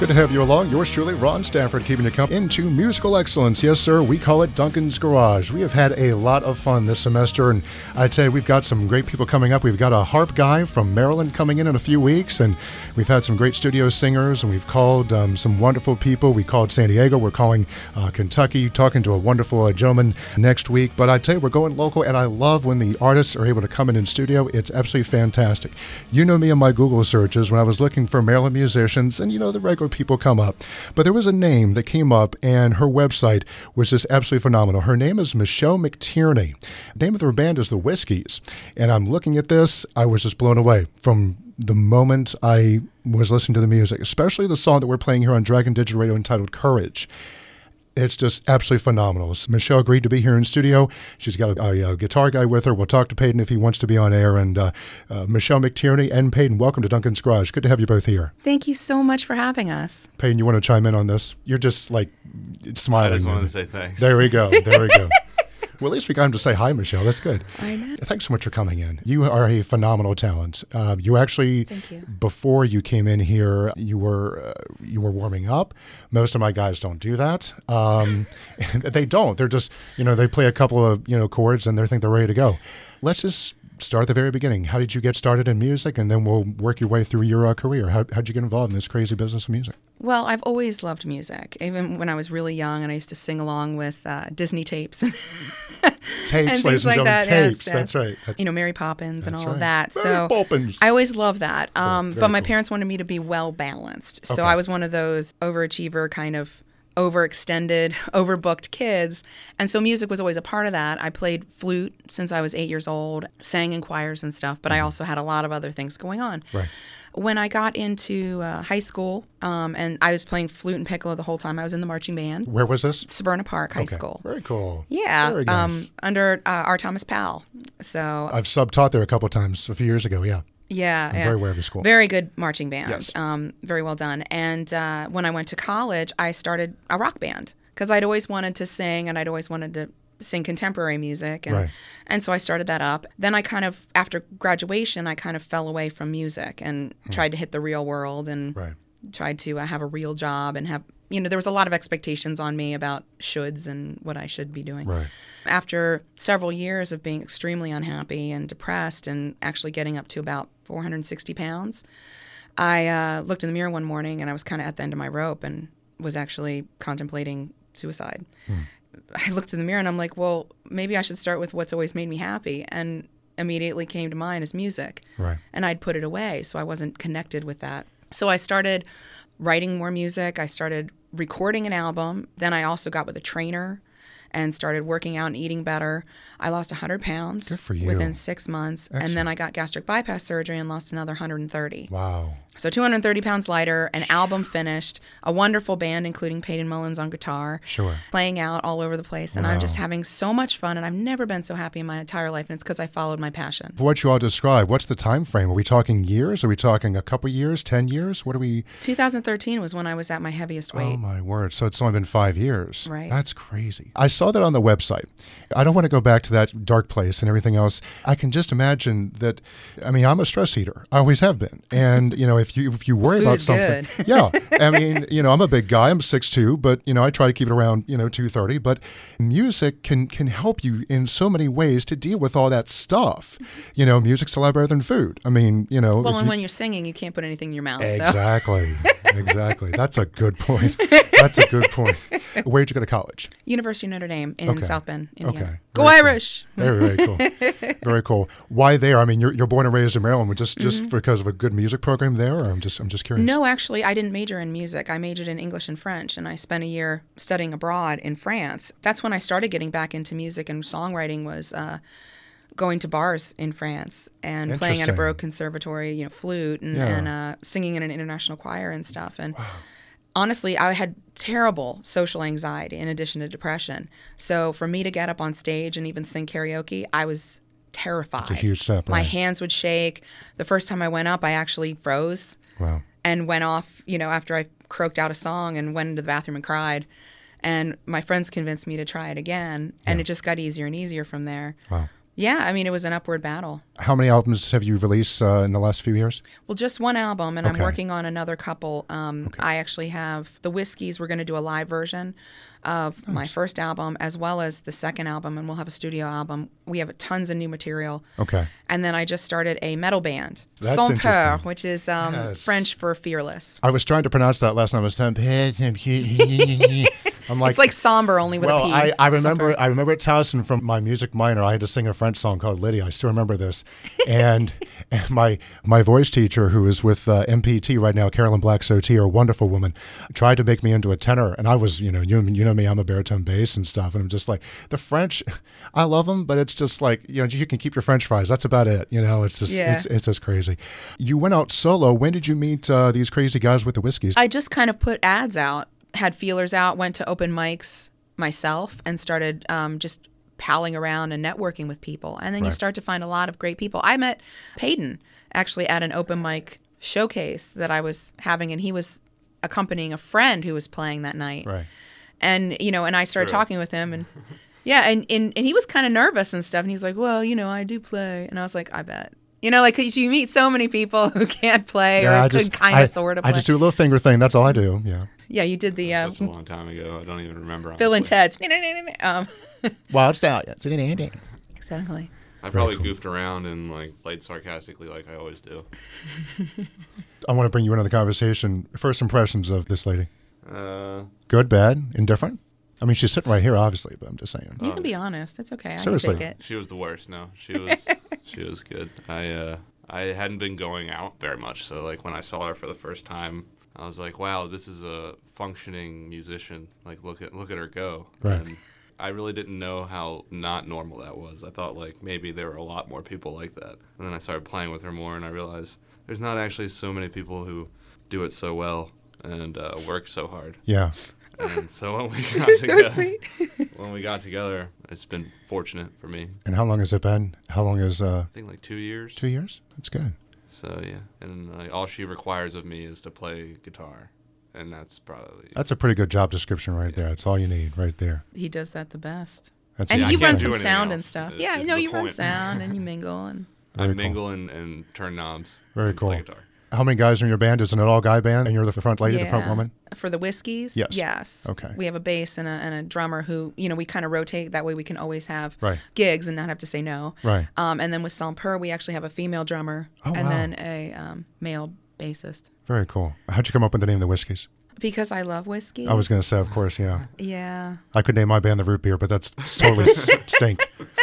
Good to have you along. Yours truly, Ron Stafford, keeping you company into musical excellence. Yes, sir, we call it Duncan's Garage. We have had a lot of fun this semester, and I tell you, we've got some great people coming up. We've got a harp guy from Maryland coming in a few weeks, and we've had some great studio singers, and we've called some wonderful people. We called San Diego. We're calling Kentucky, talking to a wonderful gentleman next week. But I tell you, we're going local, and I love when the artists are able to come in studio. It's absolutely fantastic. You know me in my Google searches when I was looking for Maryland musicians, and the regular people come up. But there was a name that came up, and her website was just absolutely phenomenal. Her name is Michelle McTierney. The name of her band is The Whiskies. And I'm looking at this, I was just blown away from the moment I was listening to the music, especially the song that we're playing here on Dragon Digital Radio entitled Courage. It's just absolutely phenomenal. Michelle agreed to be here in studio. She's got a guitar guy with her. We'll talk to Peyton if he wants to be on air. And Michelle McTierney and Peyton, welcome to Duncan's Garage. Good to have you both here. Thank you so much for having us. Peyton, you want to chime in on this? You're just like smiling. I just wanted to say thanks. There we go. There we go. Well, at least we got him to say hi, Michelle. That's good. I know. Thanks so much for coming in. You are a phenomenal talent. You actually, Thank you. Before you came in here, you were warming up. Most of my guys don't do that. They don't. They're just, they play a couple of, chords and they think they're ready to go. Let's just start at the very beginning. How did you get started in music? And then we'll work your way through your career. How'd you get involved in this crazy business of music? Well, I've always loved music, even when I was really young, and I used to sing along with Disney tapes. Tapes, ladies and gentlemen, tapes. Yes. That's right. Mary Poppins and all of that. Mary Poppins. I always loved that. But my cool. parents wanted me to be well balanced. So Okay. I was one of those overachiever kind of overextended, overbooked kids. And so music was always a part of that. I played flute since I was 8 years old, sang in choirs and stuff, but I also had a lot of other things going on. Right. When I got into high school, and I was playing flute and piccolo the whole time, I was in the marching band. Where was this? Severna Park High School. Very cool. Yeah, Very nice. Under R. Thomas Powell. So I've sub-taught there a couple of times a few years ago, yeah. Yeah. I'm very aware of the school. Very good marching band. Yes. Very well done. And when I went to college, I started a rock band because I'd always wanted to sing and I'd always wanted to sing contemporary music. And, Right. and so I started that up. Then I kind of, after graduation, I kind of fell away from music and tried to hit the real world and Right. tried to have a real job and have, there was a lot of expectations on me about shoulds and what I should be doing. Right. After several years of being extremely unhappy and depressed and actually getting up to about 460 pounds, I looked in the mirror one morning and I was kind of at the end of my rope and was actually contemplating suicide. I looked in the mirror and I'm like, well, maybe I should start with what's always made me happy. And immediately came to mind is music. Right. And I'd put it away, so I wasn't connected with that. So I started writing more music. I started recording an album. Then I also got with a trainer and started working out and eating better. I lost 100 pounds Good for you. within 6 months. Excellent. And then I got gastric bypass surgery and lost another 130. Wow. So 230 pounds lighter, an album finished, a wonderful band, including Peyton Mullins on guitar, Sure. playing out all over the place. And Wow. I'm just having so much fun, and I've never been so happy in my entire life, and it's because I followed my passion. For what you all described, what's the time frame? Are we talking years? Are we talking a couple years, 10 years? What are we? 2013 was when I was at my heaviest weight. Oh, my word. So it's only been 5 years. Right. That's crazy. I saw that on the website. I don't want to go back to that dark place and everything else. I can just imagine that. I mean, I'm a stress eater. I always have been. And, if you worry about Food's something. good. Yeah. I mean, I'm a big guy. I'm 6'2", but, I try to keep it around, 230. But music can help you in so many ways to deal with all that stuff. Music's a lot better than food. I mean, Well, and when you're singing, you can't put anything in your mouth. So. Exactly. Exactly. That's a good point. That's a good point. Where'd you go to college? University of Notre Dame in Okay. South Bend, Indiana. Okay. Go Very cool. Irish! Very, very cool. Very cool. Why there? I mean, you're born and raised in Maryland, but just because of a good music program there, or I'm just curious. No, actually, I didn't major in music. I majored in English and French, and I spent a year studying abroad in France. That's when I started getting back into music and songwriting was going to bars in France and playing at a Interesting. Baroque conservatory, flute and singing in an international choir and stuff. And honestly, I had terrible social anxiety in addition to depression. So for me to get up on stage and even sing karaoke, I was terrified. It's a huge step, My right? hands would shake. The first time I went up, I actually froze Wow. and went off, after I croaked out a song and went into the bathroom and cried. And my friends convinced me to try it again, and it just got easier and easier from there. Wow. Yeah, I mean, it was an upward battle. How many albums have you released in the last few years? Well, just one album, and I'm Okay. working on another couple. I actually have the Whiskeys. We're going to do a live version of my first album as well as the second album, and we'll have a studio album. We have tons of new material. Okay. And then I just started a metal band, That's Sans Peur, interesting. which is Yes. French for fearless. I was trying to pronounce that last time. I'm like, It's like somber, only with a well, P. I Sans remember Peur. I remember at Towson from my music minor, I had to sing a French song called Lydia. I still remember this. And my voice teacher, who is with MPT right now, Carolyn Black Sotier, a wonderful woman, tried to make me into a tenor. And I was, you know me, I'm a baritone bass and stuff. And I'm just like, the French, I love them, but it's just like, you know, you can keep your French fries. That's about it. You know, it's just, Yeah. it's just crazy. You went out solo. When did you meet these crazy guys with the Whiskeys? I just kind of put ads out, had feelers out, went to open mics myself, and started just palling around and networking with people. And then you Right. start to find a lot of great people. I met Payton actually at an open mic showcase that I was having, and he was accompanying a friend who was playing that night. Right. And, you know, and I started True. talking with him, and yeah, and he was kind of nervous and stuff. And he's like, well, you know, I do play. And I was like, I bet. You know, like, 'cause you meet so many people who can't play or could kind of sort of play. I just do a little finger thing. That's all I do. Yeah. Yeah, you did the Such a long time ago. I don't even remember. Bill and honestly. Ted's. Wild Stallions. Exactly. I probably cool. goofed around and like played sarcastically like I always do. I want to bring you into the conversation. First impressions of this lady. Good. Bad, indifferent? I mean, she's sitting right here, obviously, but I'm just saying. You can be honest. That's okay. I Seriously. can take it. She was the worst. No, she was she was good. I hadn't been going out very much, so like when I saw her for the first time, I was like, wow, this is a functioning musician. Like look at her go. Right. And I really didn't know how not normal that was. I thought like maybe there were a lot more people like that. And then I started playing with her more, and I realized there's not actually so many people who do it so well and work so hard. Yeah. And so when we got You're so together, sweet. when we got together, it's been fortunate for me. And how long has it been? How long is I think like 2 years. 2 years? That's good. So yeah, and all she requires of me is to play guitar, and that's probably. That's a pretty good job description right there. That's all you need right there. He does that the best. That's And it. I you can't run do some anything sound and else, stuff. is Yeah, the no, you run point. sound and you mingle and I Very cool. mingle and turn knobs. Very and play cool. guitar. How many guys are in your band? Is it an all-guy band, and you're the front lady, the front Yeah. woman? For the Whiskeys? Yes. Yes. Okay. We have a bass and a drummer who, you know, we kind of rotate. That way we can always have Right. gigs and not have to say no. Right. And then with Sans Peur, we actually have a female drummer Oh, and wow. then a male bassist. Very cool. How'd you come up with the name of the Whiskeys? Because I love whiskey. I was going to say, of course, yeah. Yeah. I could name my band the Root Beer, but that's totally stink.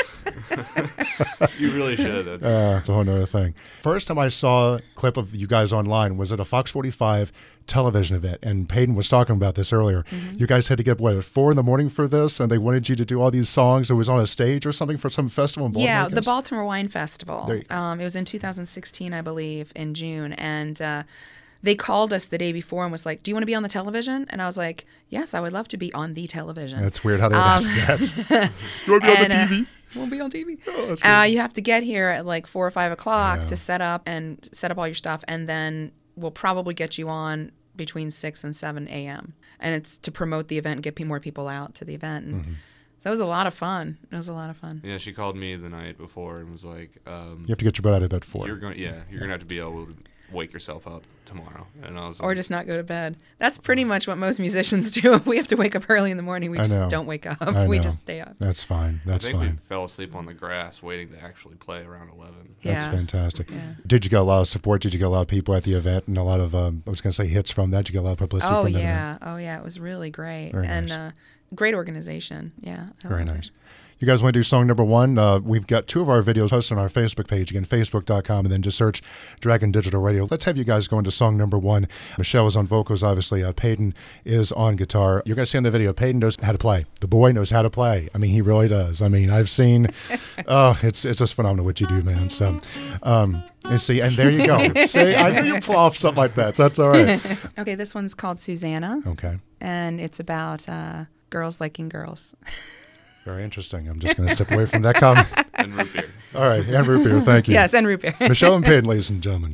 You really should. That's, It's a whole nother thing. First time I saw a clip of you guys online was at a Fox 45 television event, and Payton was talking about this earlier. Mm-hmm. You guys had to get, what, at 4 a.m. for this, and they wanted you to do all these songs. It was on a stage or something for some festival in Baltimore? Yeah, I the guess? Baltimore Wine Festival. There you It was in 2016, I believe, in June. And they called us the day before and was like, do you want to be on the television? And I was like, yes, I would love to be on the television. That's weird how they would ask that. You want to be on the And, TV? We'll be on TV. Oh, that's good. You have to get here at like 4 or 5 o'clock Yeah. to set up all your stuff, and then we'll probably get you on between 6 and 7 a.m. And it's to promote the event and get more people out to the event. And so it was a lot of fun. It was a lot of fun. yeah, she called me the night before and was like, You have to get your butt out of bed for "You're it. going, you're gonna have to be able to wake yourself up tomorrow." And I was Or like, just not go to bed. That's pretty much what most musicians do. We have to wake up early in the morning. We I just know. don't wake up. I We know. just stay up. That's fine. I That's think we fine. fell asleep on the grass waiting to actually play around 11. That's Yeah. fantastic. Yeah. Did you get a lot of support? Did you get a lot of people at the event and a lot of, I was going to say hits from that? Did you get a lot of publicity Oh from that event? yeah. Oh yeah. It was really great. Very and nice. great organization. Yeah. I Very loved it. nice. You guys want to do song number 1? We've got 2 of our videos posted on our Facebook page. Again, facebook.com, and then just search Dragon Digital Radio. Let's have you guys go into song number 1. Michelle is on vocals, obviously. Payton is on guitar. You're going to see in the video, Payton knows how to play. The boy knows how to play. I mean, he really does. I mean, I've seen, it's just phenomenal what you do, man. So, and see, and there you go. See, I knew you'd pull off something like that. That's all right. Okay, this one's called Susanna, Okay. and it's about girls liking girls. Very interesting. I'm just going to step away from that comment. And root beer. All right. And root beer. Thank you. Yes, and root beer. Michelle and Payton, ladies and gentlemen.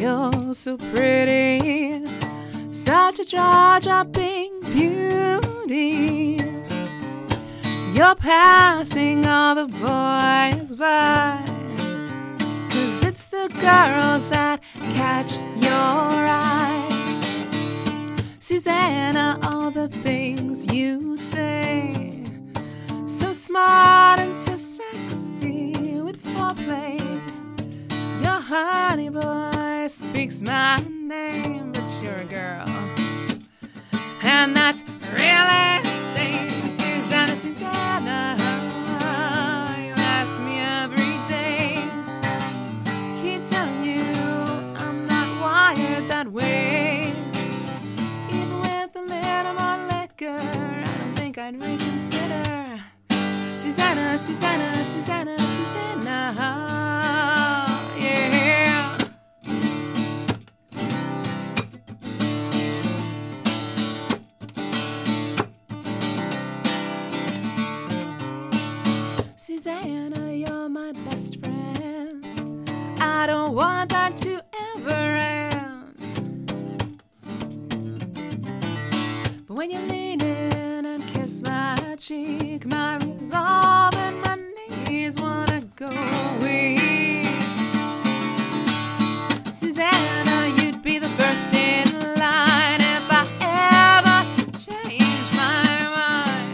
You're so pretty, such a jaw-dropping beauty. You're passing all the boys by, 'cause it's the girls that catch your eye. Susanna, all the things you say, so smart and so sexy with foreplay. Your honey boy speaks my name, but you're a girl, and that's really a shame. Susanna, Susanna, you ask me every day. Keep telling you I'm not wired that way. Even with a little more liquor, I don't think I'd reconsider. Susanna, Susanna, Susanna, Susanna, yeah. Susanna, you're my best friend. I don't want that to ever end. But when you lean in and kiss my cheek, my resolve and my knees wanna go weak. Susanna, you'd be the first in line if I ever change my mind.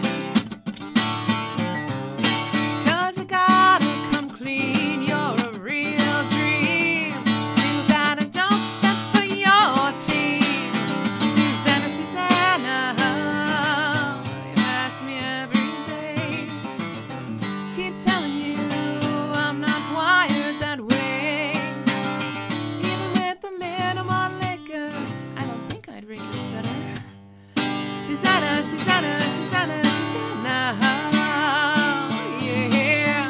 'Cause I gotta come clean, you're a real dream. Too bad I don't get for your team. Susanna, Susanna, you ask me every day. Keep telling you I'm not wired that way. Even with a little more liquor, I don't think I'd reconsider. Susanna, Susanna, Susanna, Susanna, yeah.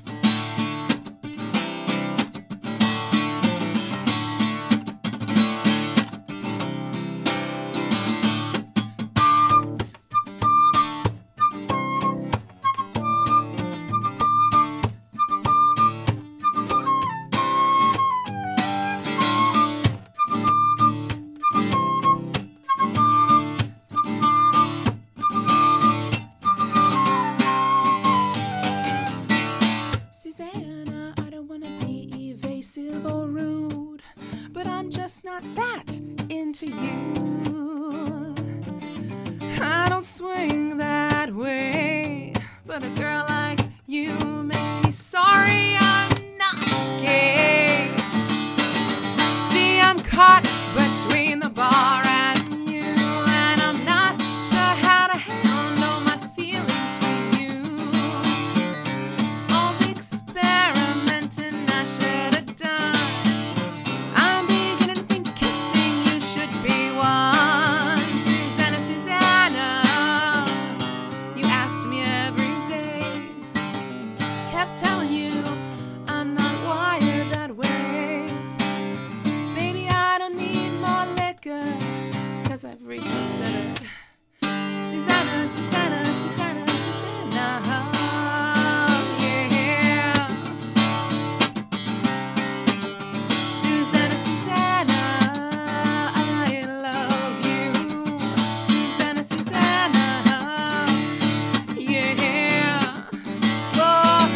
Susanna, I don't want to be evasive or rude, but I'm just not that into you. I don't swing that way, but a girl like you makes me sorry I'm not gay. See, I'm caught between the bar and you, and I'm not sure how to handle my feelings for you. All the experimenting I should have done, I'm beginning to think kissing you should be one. Susanna, Susanna, you asked me every day. Kept telling you I'm not wired that way. Baby, I don't need more liquor, 'cause I've reconsidered. Susanna, Susanna, Susanna, Susanna, yeah. Susanna, Susanna, I love you. Susanna, Susanna, yeah. Oh,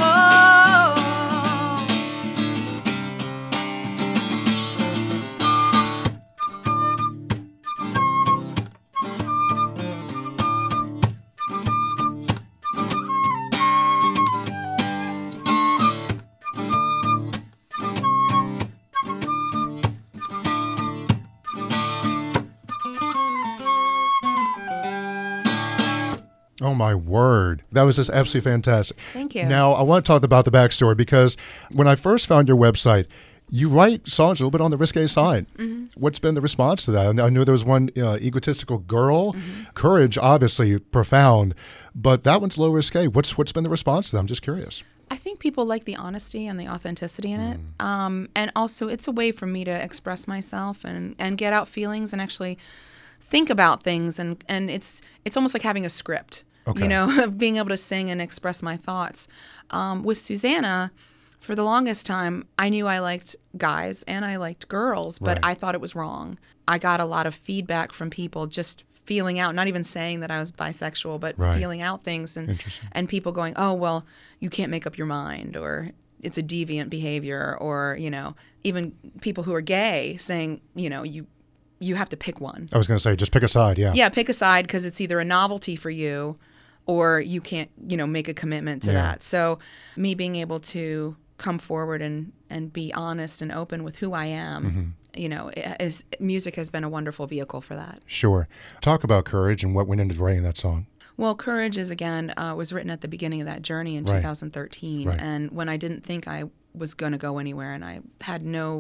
Oh, my word. That was just absolutely fantastic. Thank you. Now, I want to talk about the backstory because when I first found your website, you write songs a little bit on the risque side. Mm-hmm. What's been the response to that? I knew there was one egotistical girl. Mm-hmm. Courage, obviously, profound. But that one's low risque. What's been the response to that? I'm just curious. I think people like the honesty and the authenticity in it. And also, it's a way for me to express myself and get out feelings and actually think about things. And it's almost like having a script, Okay. you know, of being able to sing and express my thoughts. With Susanna, For the longest time, I knew I liked guys and I liked girls, but Right. I thought it was wrong. I got a lot of feedback from people just feeling out, not even saying that I was bisexual, but Right. feeling out things, Interesting. and people going, oh, well, you can't make up your mind, or it's a deviant behavior, or, even people who are gay saying, you have to pick one. I was going to say, just pick a side. Yeah. Yeah, pick a side, because it's either a novelty for you or you can't, make a commitment to Yeah. that. So me being able to come forward and be honest and open with who I am, music has been a wonderful vehicle for that. Sure. Talk about Courage and what went into writing that song. Well, Courage is, again, was written at the beginning of that journey in Right. 2013. Right. And when I didn't think I was going to go anywhere, and I had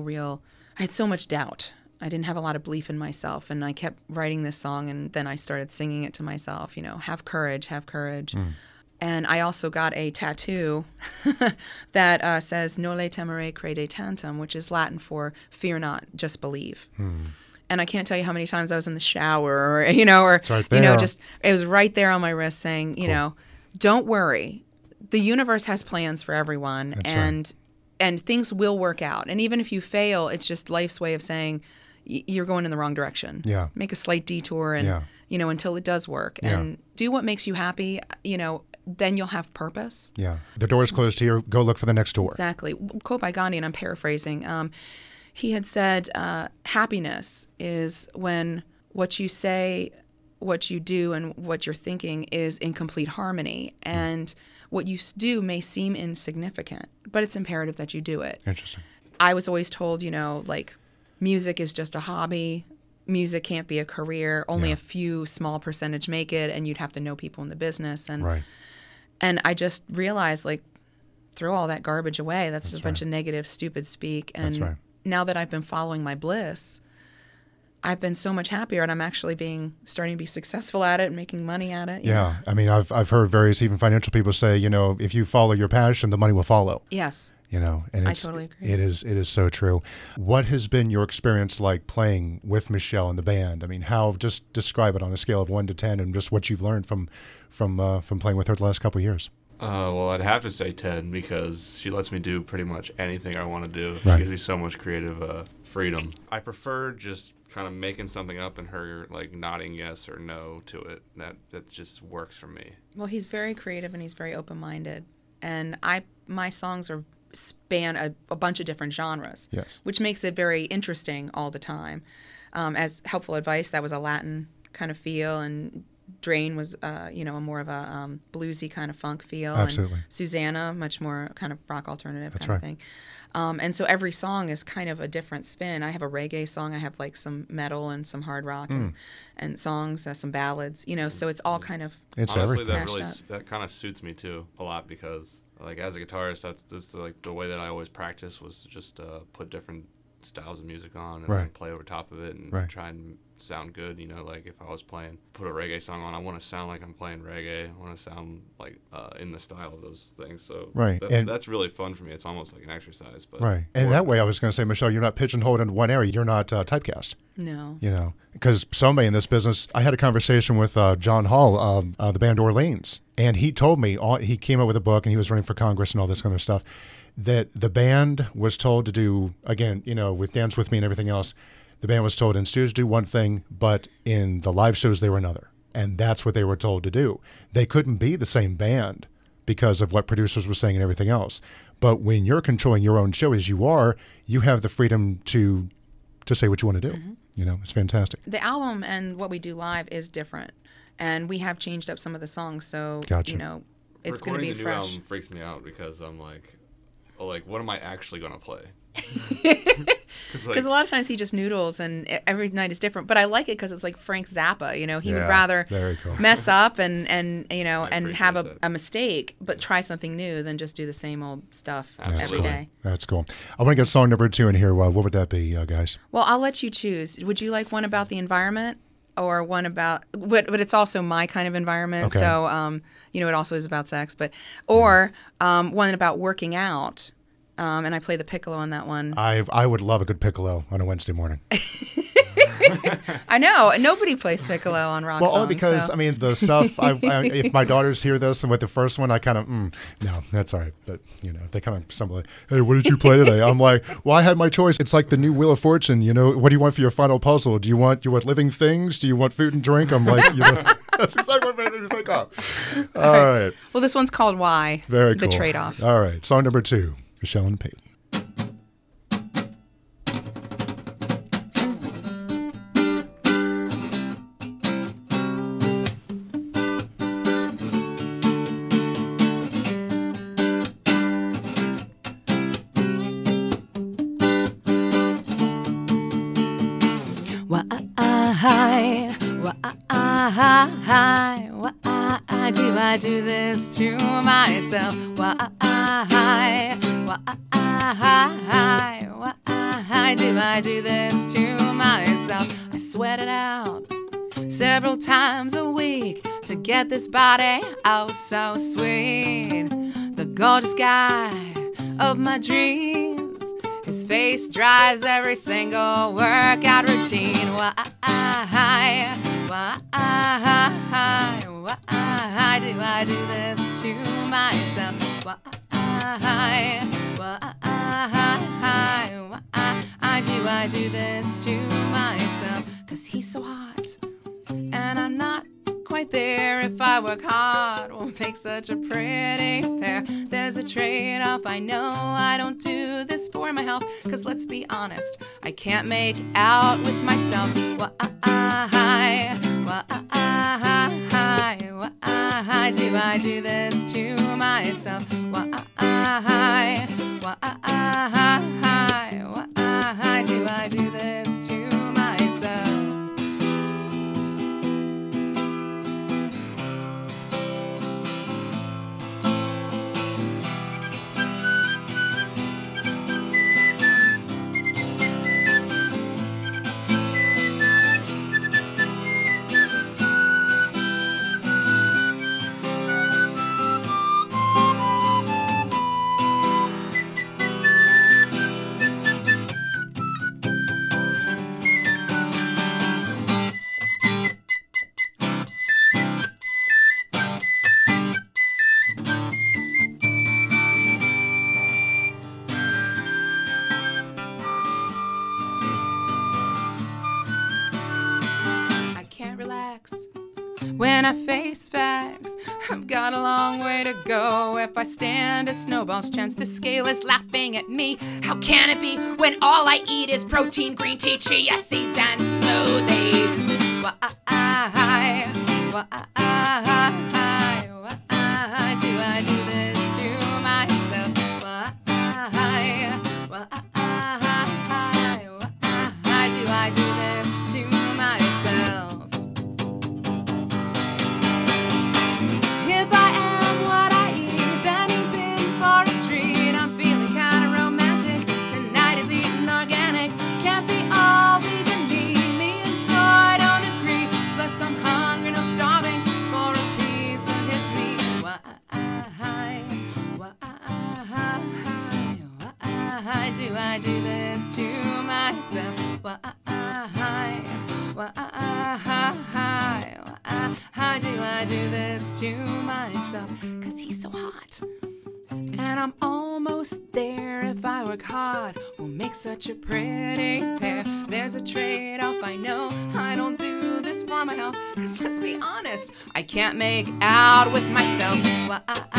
I had so much doubt. I didn't have a lot of belief in myself. And I kept writing this song, and then I started singing it to myself, have courage, have courage. And I also got a tattoo that says Noli temere crede tantum, which is Latin for fear not, just believe. And I can't tell you how many times I was in the shower, or It's right there. it was right there on my wrist saying, don't worry. The universe has plans for everyone, That's and things will work out. And even if you fail, it's just life's way of saying you're going in the wrong direction. Yeah. Make a slight detour and, until it does work. Yeah. And do what makes you happy, then you'll have purpose. Yeah. The door's closed here. Go look for the next door. Exactly. Quote by Gandhi, and I'm paraphrasing. He had said, happiness is when what you say, what you do, and what you're thinking is in complete harmony. And what you do may seem insignificant, but it's imperative that you do it. Interesting. I was always told, music is just a hobby. Music can't be a career. Only Yeah. a few small percentage make it, and you'd have to know people in the business. Right. And I just realized, throw all that garbage away. That's just a bunch right. of negative, stupid speak. And That's right. now that I've been following my bliss, I've been so much happier, and I'm actually starting to be successful at it and making money at it. Yeah. I mean, I've heard various even financial people say, if you follow your passion, the money will follow. Yes. And I totally agree. It is so true. What has been your experience like playing with Michelle and the band? I mean, just describe it on a scale of 1 to 10, and just what you've learned from playing with her the last couple of years. Well, I'd have to say 10 because she lets me do pretty much anything I want to do. Right. She gives me so much creative freedom. I prefer just kind of making something up and her nodding yes or no to it. That just works for me. Well, he's very creative and he's very open-minded, and my songs span a bunch of different genres. Yes. Which makes it very interesting all the time. As helpful advice, that was a Latin kind of feel, and Drain was, more of a bluesy kind of funk feel. Absolutely. And Susanna, much more kind of rock alternative That's kind right. of thing. And so every song is kind of a different spin. I have a reggae song. I have some metal and some hard rock and songs, some ballads. So it's all kind of It's Honestly, everything. that kind of suits me too a lot because as a guitarist, that's the way that I always practice was to just put different styles of music on and Right. then play over top of it and Right. try and sound good. If I was put a reggae song on, I want to sound like I'm playing reggae. I want to sound in the style of those things. So Right. And- that's really fun for me. It's almost like an exercise. But Right. And that way, I was going to say, Michelle, you're not pigeonholed into one area. You're not typecast. no. Because somebody in this business, I had a conversation with John Hall, the band Orleans, and he told me, he came up with a book and he was running for Congress and all this kind of stuff, that the band was told to do, again, with Dance With Me and everything else, the band was told in studios to do one thing, but in the live shows they were another. And that's what they were told to do. They couldn't be the same band because of what producers were saying and everything else. But when you're controlling your own show as you are, you have the freedom to say what you want to do. It's fantastic. The album and what we do live is different, and we have changed up some of the songs. So Gotcha. it's going to be recording the fresh. new album freaks me out because I'm what am I actually gonna play? Because a lot of times he just noodles, and every night is different. But I like it because it's like Frank Zappa. He would Yeah, rather there you go. mess up and and appreciate have that. a mistake, but try something new than just do the same old stuff every Absolutely. day. That's cool. I want to get song number 2 in here. What would that be, guys? Well, I'll let you choose. Would you like one about the environment? Or one about, but it's also my kind of environment. Okay. So, it also is about sex. Or one about working out. And I play the piccolo on that one. I would love a good piccolo on a Wednesday morning. I know. Nobody plays piccolo on rock songs. Well, only because, so. I mean, the stuff, if my daughters hear this and with the first one, I kind of, no, that's all right. But, you know, they kind of stumble like, hey, what did you play today? I'm like, well, I had my choice. It's like the new Wheel of Fortune. You know, what do you want for your final puzzle? Do you want living things? Do you want food and drink? I'm like, you know, that's exactly what made me think of. All right. Well, this one's called Why? Very cool. The Trade-Off. All right. Song number 2, Michelle and Peyton. Why do I do this to myself? Why do I do this to myself? I sweat it out several times a week to get this body oh so sweet. The gorgeous guy of my dreams, his face drives every single workout routine. Why do I do this to myself? Why do I do this to myself? 'Cause he's so hot, and I'm not quite there. If I work hard, we'll make such a pretty pair. There's a trade-off, I know I don't do this for my health, 'cause let's be honest, I can't make out with myself. Why do I do this to myself? Why do I do this to myself? When I face facts, I've got a long way to go. If I stand a snowball's chance, the scale is laughing at me. How can it be when all I eat is protein, green tea, chia seeds, and smoothies? Why do I do this to myself? Why do I do this to myself? If I am what I eat, then he's in for a treat. I'm feeling kind of romantic. Tonight is eating organic. Can't be all vegan me and soy don't agree. Plus I'm hungry, no starving for a piece of his meat. Why do I do this to myself? Why do I do this to myself? 'Cause he's so hot, and I'm almost there. If I work hard, we'll make such a pretty pair. There's a trade-off, I know I don't do this for my health, 'cause let's be honest, I can't make out with myself. Why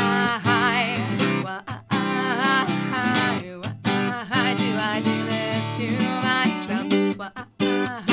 do I do this to myself? Why do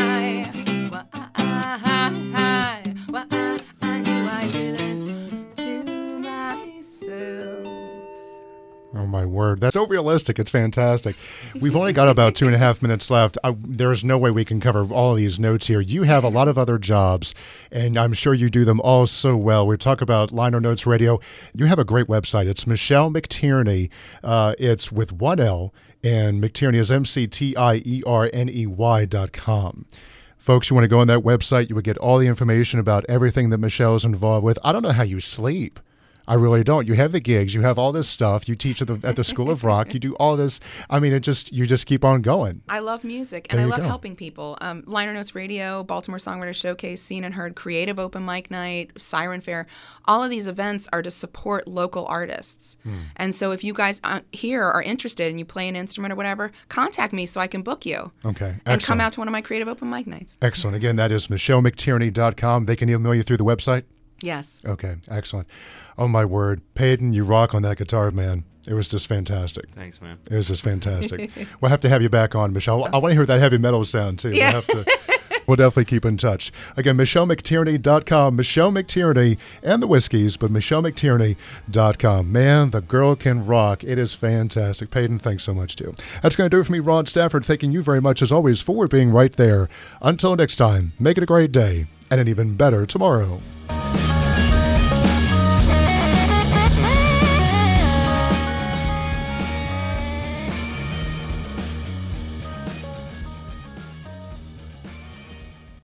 I do this to myself? Oh, my word. That's so realistic. It's fantastic. We've only got about 2.5 minutes left. There's no way we can cover all of these notes here. You have a lot of other jobs, and I'm sure you do them all so well. We talk about Liner Notes Radio. You have a great website. It's Michelle McTierney. It's with one L, and McTierney is McTierney.com. Folks, you want to go on that website, you would get all the information about everything that Michelle is involved with. I don't know how you sleep. I really don't. You have the gigs, you have all this stuff, you teach at the School of Rock, you do all this. I mean, you just keep on going. I love music, and There I you love go. helping people. Liner Notes Radio, Baltimore Songwriter Showcase, Seen and Heard, Creative Open Mic Night, Siren Fair. All of these events are to support local artists. And so if you guys here are interested and you play an instrument or whatever, contact me so I can book you. Okay, And excellent. come out to one of my Creative Open Mic Nights. Excellent. Again, that is MichelleMcTierney.com. They can email you through the website? Yes. Okay, excellent. Oh, my word. Peyton, you rock on that guitar, man. It was just fantastic. Thanks, man. It was just fantastic. We'll have to have you back on, Michelle. I want to hear that heavy metal sound, too. Yeah. We'll definitely keep in touch. Again, MichelleMcTierney.com. Michelle McTierney and the Whiskeys, but MichelleMcTierney.com. Man, the girl can rock. It is fantastic. Peyton, thanks so much, too. That's going to do it for me, Ron Stafford. Thanking you very much, as always, for being right there. Until next time, make it a great day and an even better tomorrow.